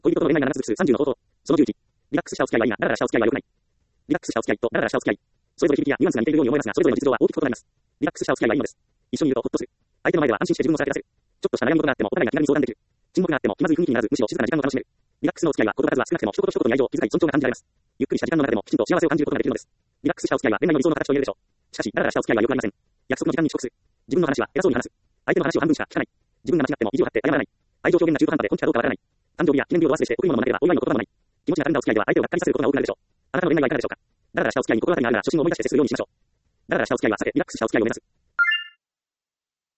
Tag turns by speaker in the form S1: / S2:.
S1: 恋人との恋愛が7つ複数30の方法。その11。リラックスしたお付き合いはいいが、ダラダラしたお付き合いは良くない。リラックスしたお付き合いとダラダラしたお付き合い。それぞれ響きやニュアンスが似ているように思えますが、それぞれの実像は大きく異なります。リラックスしたお付き合いはいいのです。一緒にいるとホッとする。相手の前では安心して自分をさらけ出せる。ちょっとした悩み事があってもお互いが気軽に相談できる。沈黙があっても気まずい雰囲気にならず、むしろ静かな時間を楽しめる。リラックスのお付き合いは言葉数は少なくても一言一言に愛情、気遣い、尊重が感じられます。ゆっくりした時間の中でもきちんと幸せを感じることができるのです。リラックスしたお付き合いは恋愛の理想の形と言えるでしょう。しかし、ダラダラしたお付き合いはよくありません。約束の時間に遅刻する。自分の話は偉そうに話す。相手の話を半分しか聞かない。自分が間違っても意地を張って謝らない。愛情表現が中途半端で本気かどうかわからない。誕生日や記念日を忘れして贈り物もなければお祝いの言葉もない。気持ちがたるんだお付き合いでは相手をがっかりさせることが多くなるでしょう。あなたの恋愛はいかがでしょうか。ダラダラしたお付き合いに心当たりがあるなら初心を思い出して接するようにしましょう。ダラダラしたお付き合いは避け、リラックスしたお付き合いを目指す。